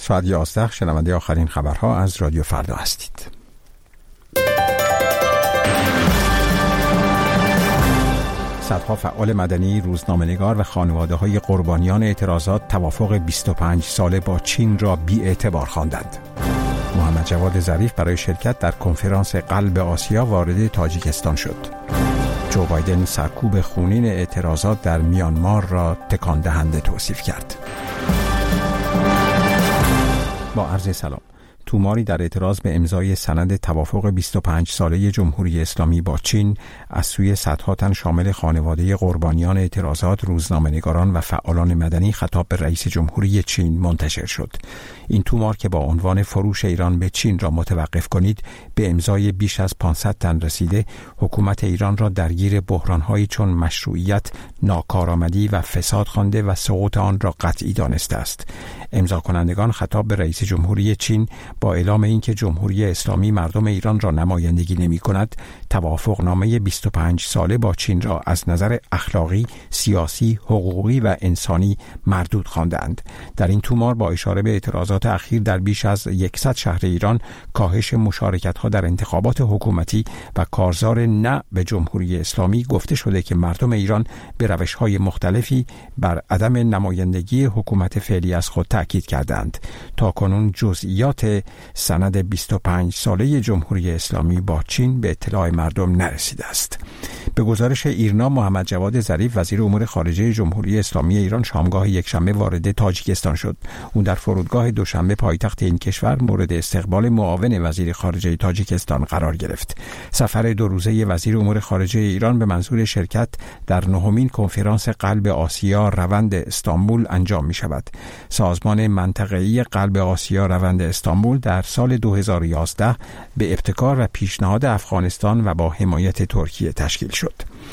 ساعت 11 شنونده آخرین خبرها از رادیو فردا هستید. صدها فعال مدنی، روزنامه‌نگار و خانواده‌های قربانیان اعتراضات توافق 25 ساله با چین را بی‌اعتبار خواندند. محمد جواد ظریف برای شرکت در کنفرانس قلب آسیا وارد تاجیکستان شد. جو بایدن سرکوب خونین اعتراضات در میانمار را تکان دهنده توصیف کرد. با عرض سلام. توماری در اعتراض به امضای سند توافق 25 ساله جمهوری اسلامی با چین از سوی صدها تن شامل خانواده قربانیان اعتراضات، روزنامه‌نگاران و فعالان مدنی خطاب به رئیس جمهوری چین منتشر شد. این تومار که با عنوان فروش ایران به چین را متوقف کنید به امضای بیش از 500 تن رسیده، حکومت ایران را درگیر بحران‌هایی چون مشروعیت، ناکارآمدی و فساد خوانده و سقوط آن را قطعی دانسته است. امضا کنندگان خطاب به رئیس جمهوری چین با اعلام اینکه جمهوری اسلامی مردم ایران را نمایندگی نمی کند، توافقنامه 25 ساله با چین را از نظر اخلاقی، سیاسی، حقوقی و انسانی مردود خواندند. در این تومار با اشاره به اعتراضات اخیر در بیش از 100 شهر ایران، کاهش مشارکت‌ها در انتخابات حکومتی و کارزار نه به جمهوری اسلامی، گفته شده که مردم ایران به روش‌های مختلفی بر عدم نمایندگی حکومت فعلی از خود تأکید کردند. تاکنون جزئیات سند 25 ساله جمهوری اسلامی با چین به اطلاع مردم نرسیده است. به گزارش ایرنا، محمد جواد ظریف وزیر امور خارجه جمهوری اسلامی ایران شامگاه یکشنبه وارد تاجیکستان شد. او در فرودگاه دوشنبه پایتخت این کشور مورد استقبال معاون وزیر خارجه تاجیکستان قرار گرفت. سفر 2 روزه وزیر امور خارجه ایران به منظور شرکت در 9مین کنفرانس قلب آسیا روند استانبول انجام می شود. سازمان منطقه‌ای قلب آسیا روند استانبول در سال 2011 به ابتکار و پیشنهاد افغانستان و با حمایت ترکیه تشکیل شد.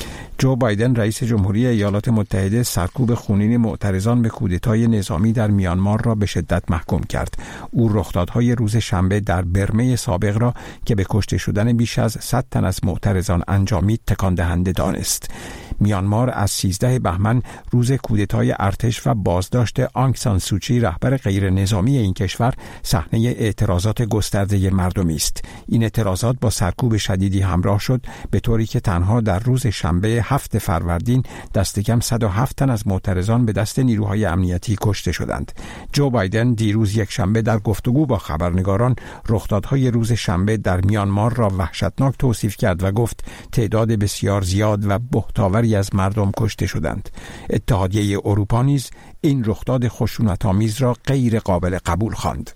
جو بایدن رئیس جمهوری ایالات متحده سرکوب خونین معترضان به کودتای نظامی در میانمار را به شدت محکوم کرد. او رخدادهای روز شنبه در برمه سابق را که به کشته شدن بیش از 100 تن از معترضان انجامید تکان دهنده دانست. میانمار از 13 بهمن روز کودتای ارتش و بازداشت آنگ سان سوچی رهبر غیر نظامی این کشور صحنه اعتراضات گسترده مردمی است. این اعتراضات با سرکوب شدیدی همراه شد، به طوری که تنها در روز شنبه 7 فروردین دست کم 107 تن از معترضان به دست نیروهای امنیتی کشته شدند. جو بایدن دیروز یکشنبه در گفتگو با خبرنگاران رخدادهای روز شنبه در میانمار را وحشتناک توصیف کرد و گفت تعداد بسیار زیاد و بهتاوری از مردم کشته شدند. اتحادیه اروپا نیز این رخداد خشونت‌آمیز را غیر قابل قبول خواند.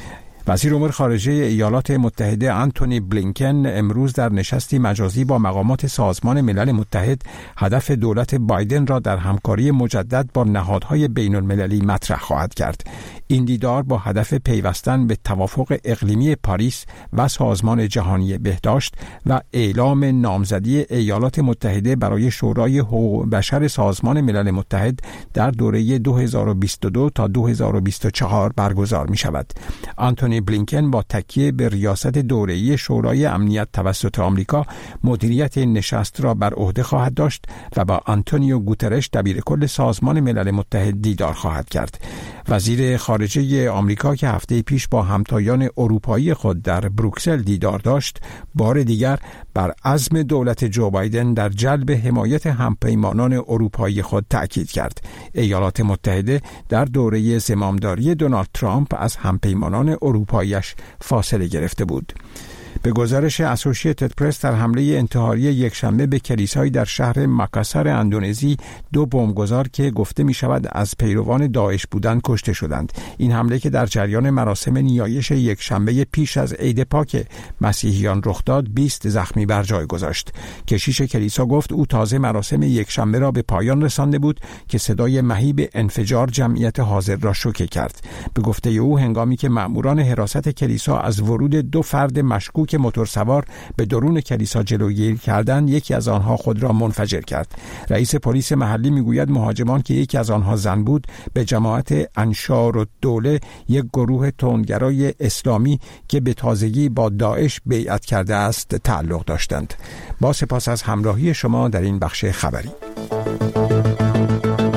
وزیر امور خارجه ایالات متحده آنتونی بلینکن امروز در نشستی مجازی با مقامات سازمان ملل متحد هدف دولت بایدن را در همکاری مجدد با نهادهای بین المللی مطرح خواهد کرد. این دیدار با هدف پیوستن به توافق اقلیمی پاریس و سازمان جهانی بهداشت و اعلام نامزدی ایالات متحده برای شورای حقوق بشر سازمان ملل متحد در دوره 2022 تا 2024 برگزار می شود. آنتونی بلینکن با تکیه به ریاست دوره‌ای شورای امنیت توسط آمریکا مدیریت این نشست را بر عهده خواهد داشت و با آنتونیو گوترش دبیرکل سازمان ملل متحد دیدار خواهد کرد. وزیر خارجه آمریکا که هفته پیش با همتایان اروپایی خود در بروکسل دیدار داشت، بار دیگر بر عزم دولت جو بایدن در جلب حمایت همپیمانان اروپایی خود تأکید کرد. ایالات متحده در دوره زمامداری دونالد ترامپ از همپیمانان اروپاییش فاصله گرفته بود. به گزارش اسوسییتد پرس، در حمله انتحاری یکشنبه به کلیسایی در شهر ماکاسار اندونزی 2 بمبگذار که گفته می شود از پیروان داعش بودند کشته شدند. این حمله که در جریان مراسم نیایش یکشنبه پیش از عید پاک مسیحیان رخ داد 20 زخمی بر جای گذاشت. کشیش کلیسا گفت او تازه مراسم یکشنبه را به پایان رسانده بود که صدای مهیب انفجار جمعیت حاضر را شوکه کرد. به گفته او هنگامی که مأموران حراست کلیسا از ورود 2 فرد مشکوک که موتورسوار به درون کلیسا جلوگیری کردند، یکی از آنها خود را منفجر کرد. رئیس پلیس محلی میگوید مهاجمان که یکی از آنها زن بود به جماعت انشارالدوله، یک گروه تندگرای اسلامی که به تازگی با داعش بیعت کرده است، تعلق داشتند. با سپاس از همراهی شما در این بخش خبری.